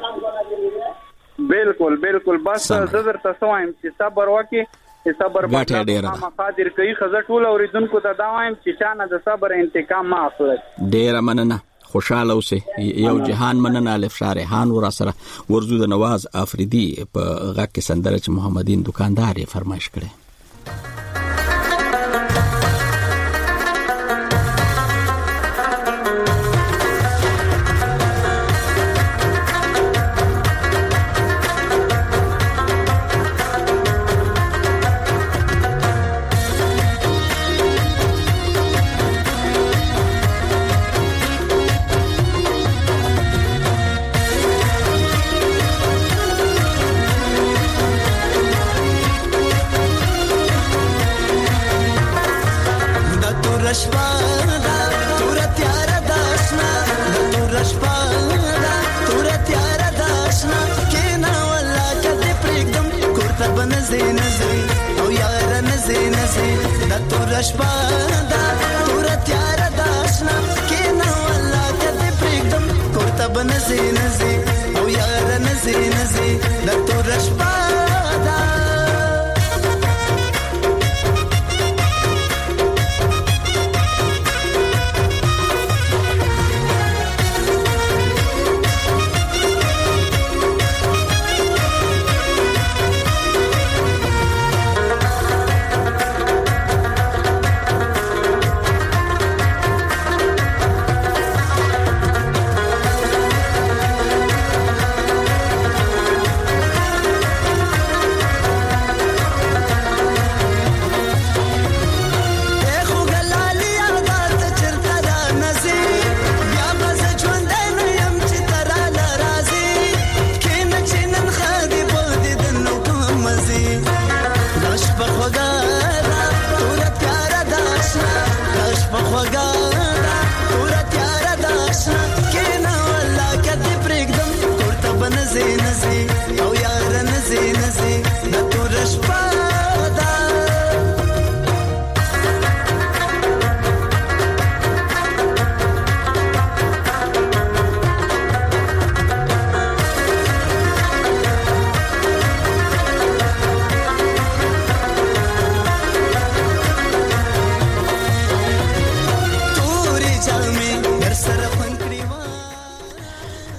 کنه بالکل بالکل بس زر تاسو وایم چې صبر وکړي صبر باندې ما قادر کوي خزه ټول اوریدونکو ته دا وایم چې چانه د صبر انتقام ما اخلي ډیر مننه خوشاله اوسه یو جهان مننه الف شارحان ور سره ورزو د نواز افریدی په غږ کې سندره چې محمدین دکاندار یې فرمایش کړي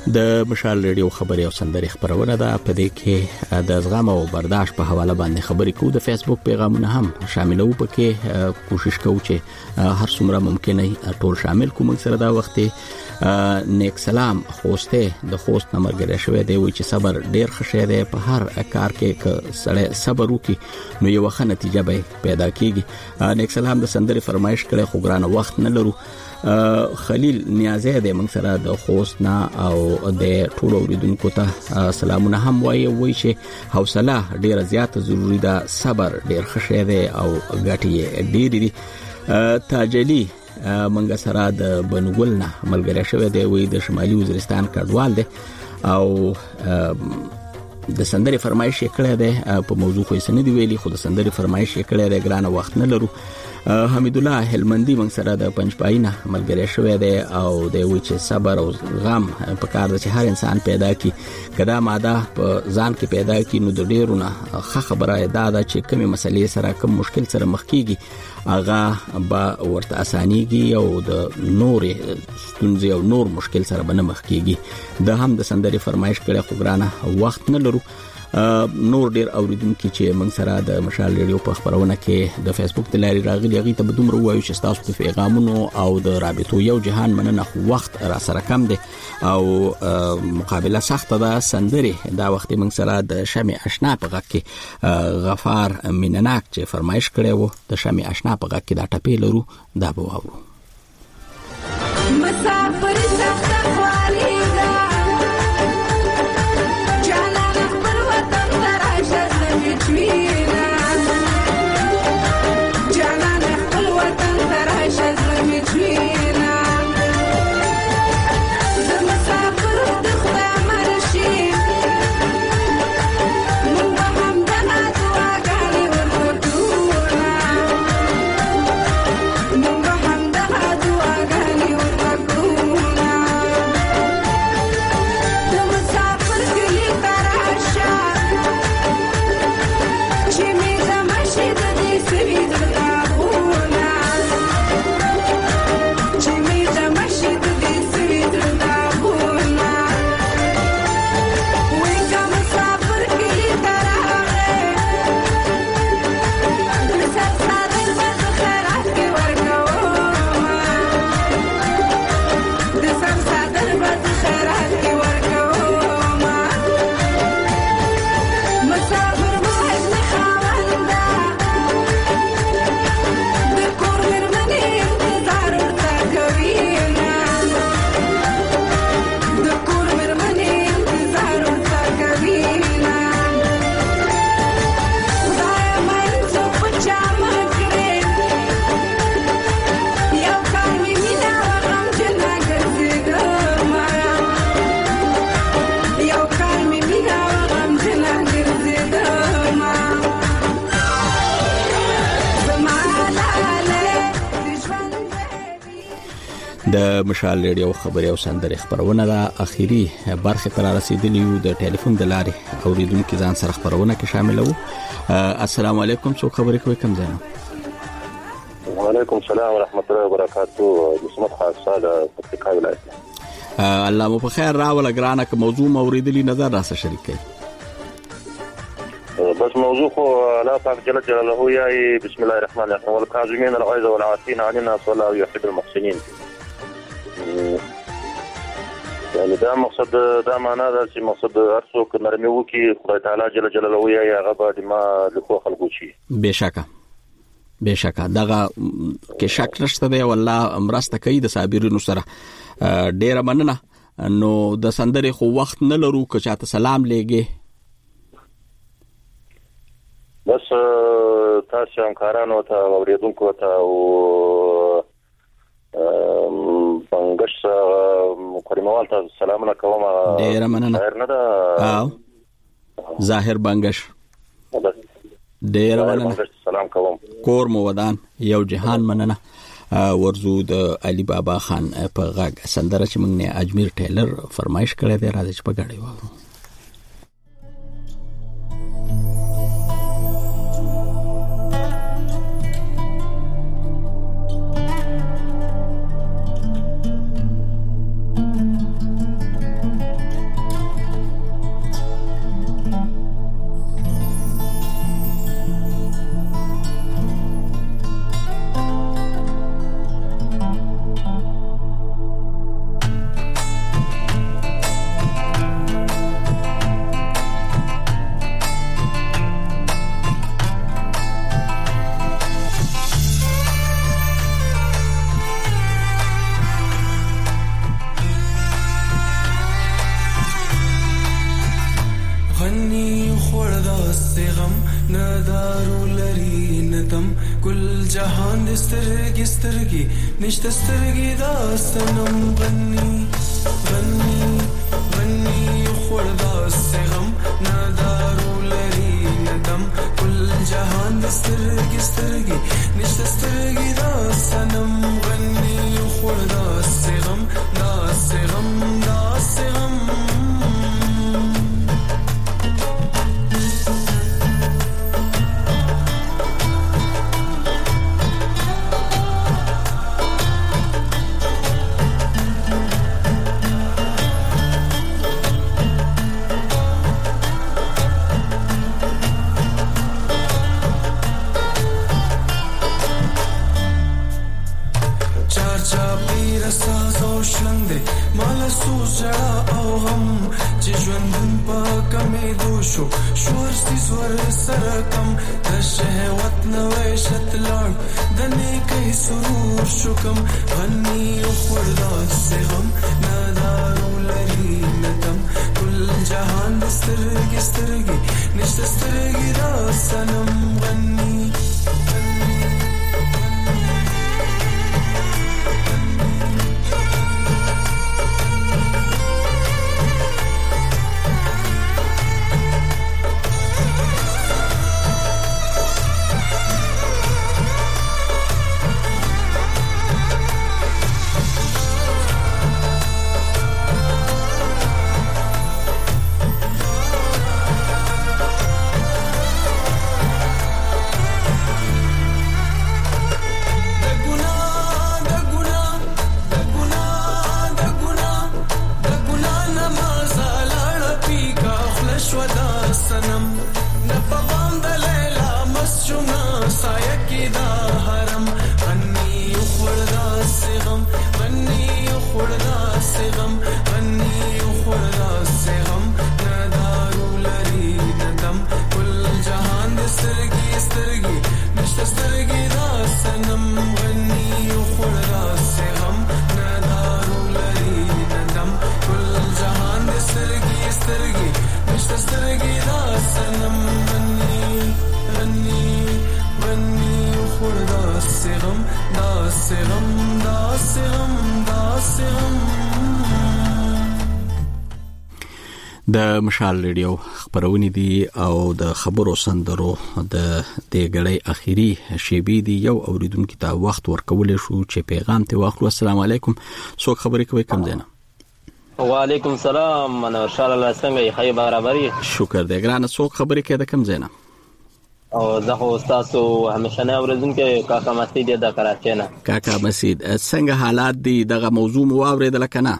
د مشال ریډیو خبري او سندري خبرونه ده په دې کې د زغم او برداشت په حواله باندې خبري کوو د فیسبوک پیغامونه هم شاملو پکې کوشش کوو چې هر څومره ممکنه ټول شامل کوم سره دا وخت نیک سلام خوسته د خوست نمبر شوی دی وی چې صبر ډیر خشه دی په هر کار کې ک سړی صبر وکي نو یو ښه نتیجه به پیدا کیږي نیک سلام د سندري فرمایش کړي خو ګرانه وخت نه لرو خلیل نیازه د موږ سره د خوست نه او د ټولو اوریدونکو ته سلامونه هم وایي وایي چې حوصله ډیره زیاته ضروری ده صبر ډیر خشه دی او ګټي ډیر دي تاجلی منګ سره د بنګول نه ملګری شوی دی وایي د شمالي وزیرستان کډوال دی او د سندري فرمایش کړه ده په موضوع خو یې سندې ویلي خو د سندري فرمایش کړه ده ګرانه وخت نه لرو حمید الله هلمندي موږ سره د پنځپاینه ملګری شوی دی او د وی چې صبر او غم په کار د چې هر انسان پیدا کی کدا ماده په ځان کې پیدا کی نو د ډیرونه ښه خبره ده چې کومه مسلې سره کوم مشکل سره مخ کیږي هغه به ورته اسانيږي او د نور ستونزې او نور مشکل سره به نه مخ کیږي د هم د سندري فرمایش کړه خو ګرانه وخت نه لرو نور ډیر اوریدونکو چې موږ سره د مشال ریډیو په خبرونه کې د فیسبوک د لاري راغلي هغه ته بدوم وایو چې تاسو د پیغامونو او د رابطو یو جهان مننه وخت را سره کم دي او مقابله سخت ده سندري دا وخت موږ سره د شمع آشنا په غږ کې غفار مینناک چې فرمایش کړي وو د شمع آشنا په غږ کې دا ټپې لرو دا به واورو مسافر سخت خوالي د مشال ریډیو خبري او سندري خبرونه د اخیری برخه تر رسیدلی یو د ټلیفون د لارې اوریدونکو ځان سره خبرونه کې شامل وو السلام علیکم څو خبرې کوي کوم ځای وعلیکم السلام ورحمت الله وبرکاته بسمت خاصه د پکتیکا ولایت الله مو په خیر راول غرانه که موضوع موریدلی نظر راسه شریک کړي بس موضوع خو لا پاک جل جلاله یای بسم الله الرحمن الرحیم والکاظمین الغیظ والعافین عن الناس والله يحب المحسنین یعنی دا مقصد دا معنا دا چې مقصد هر څوک نرمي وکي خدای تعالی جل جلاله یای هغه به ما لکو خلقو شي بشکه بشکه دغه کې شک نشته دی والله امرسته کوي د صابرینو سره ډیر مننه نو د سندري خو وخت نه لرو که چاته سلام لګي بس تاسو همکارانو ته اوریدونکو ته او بنګش کریموال ته سلام کوم ډیر مننه خیر نه ده او ظاهر بنګش ډیر مننه سلام کوم کور مو ودان یو جهان مننه ورزو د علي بابا خان په غږ سندره چې موږ نه اجمیر ټیلر فرمایش کړی دی راځي چې په غاړي وو داسې غم نه دارو لري ندم ګل جهان د سترګې سترګې نشته سترګې دا سنم غني غني غني خور داسې غم نه دارو لري ندم ګل جهان د سترګې سترګې نشته سترګې دا سنم غني خور داسې غم داسې غم داسې غم د مشال ریډیو خبرونه دي او د خبرو سندرو د دې غړې اخیری شیبې دي یو اوریدونکو ته وخت ورکول شو چې پیغام ته واخلو. السلام علیکم، څوک خبرې کوي؟ کم زینا. وعلیکم السلام، من ان شاء الله څنګه خیر برابرۍ؟ شکر دې ګرانه. څوک خبرې کوي د کم زینا؟ او زه خو تاسو همیشه نه اوریدونکو کاکا مسید د کراچۍ نه. کاکا مسید، څنګه حالات دي؟ دغه موضوع مو اوریدل کنه؟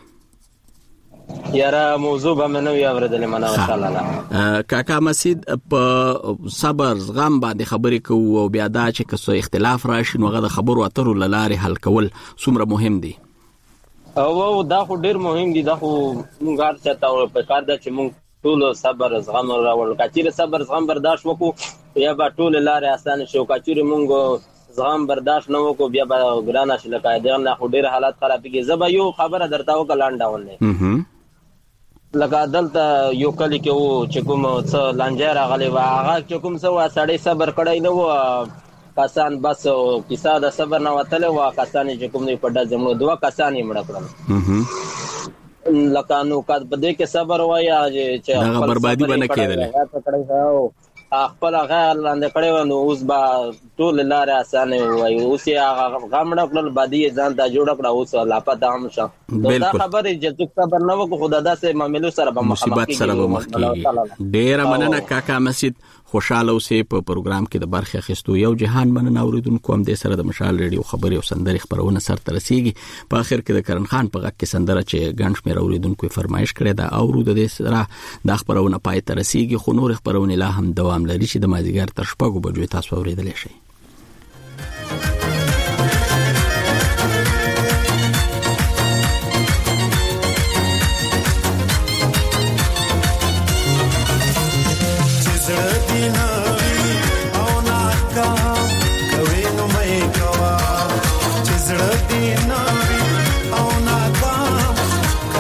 یاره موضوع به منو یاوردل منو ان شاء الله. کاکا مسید، په صبر زغم باندې خبرې کوو او بیا دا چې کسو اختلاف راشي نو غو خبرو اترو لاره حل کول څومره مهم دي؟ او دا خو ډیر مهم دي. دا خو موږ هر څه ته په کار ده چې موږ ټول صبر زغم راول کچیر صبر زغم برداشت وکړو یا به ټول لاره اسانه شو. کچیر موږ زغم برداشت نه وکړو بیا به ګرانه شل قاعده نه خو ډیر حالات خرابېږي. زبا یو خبره درته وکړم ډاون نه لکه دلته یو کلی کې وو چې کوم څه لانجه راغلی و هغه چې کوم څه و سړی صبر کړی نه و کسان بس کیسه د صبر نه وتلی و کسان چې کوم نه په ډزه مړه دوه کسان یې مړه کړل. لکه نو که په دې کې صبر وایي چې هغه بربادي به نه کېدلی خپل هغه لاندې کړی و نو اوس به ټول لارې اسانه وایي. اوس یې هغه غمړه کړل بادي یې ځان ته جوړه کړه اوس لاپته هم شه. دا خبرې چې څوک صبر نه وکړو خو دا داسې معاملو سره به مصیبت سره به مخ کېږي. ډېره مننه کاکا مسید، خوشاله اوسې په پروګرام کې د برخه اخیستو. یو جهان مننه اوریدونکو هم دې سره د مشال ریډیو خبرې او سندرې خبرونه سره رسیږي. په اخر کې د کرن خان په غږ کې سندره چې ګڼ شمېر اوریدونکو فرمایش کړی دا اورو د دې سره د خبرونه پای ته رسیږي. خو نور خبرونه لا هم دوام لري چې د مازیګر تر شپږو بجو تاسو اوریدلی شئ.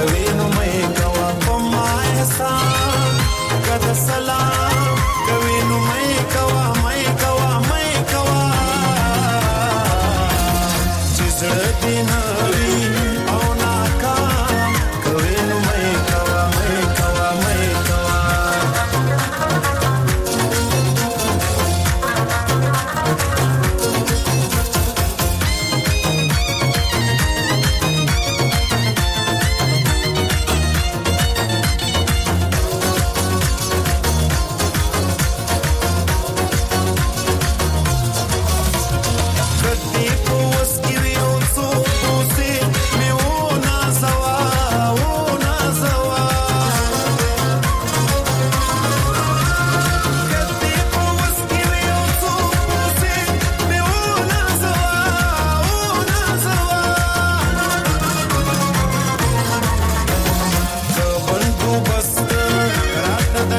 سلام کوي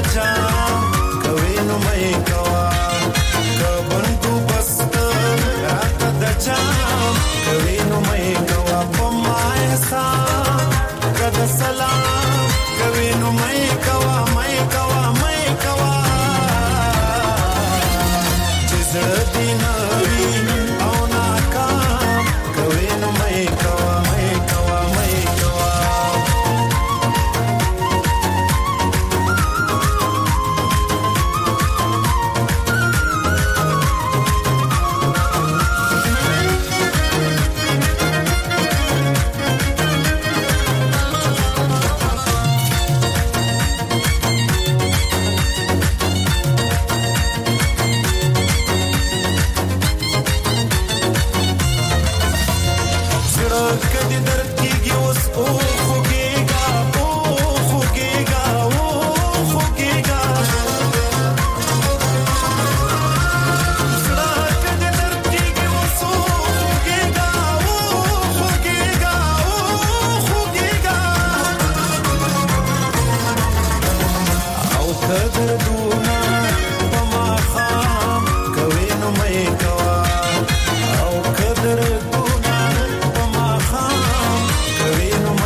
چا کوي نو مې کوا کبن تو بست رات د چا کوي نو مې کوا په ما احسان کد سلام کوي نو مې کوا مې کوا مې کوا جزړ دین او ناکام کوي نو مې کوا مې کوا مې کوا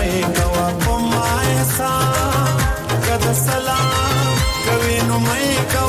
Make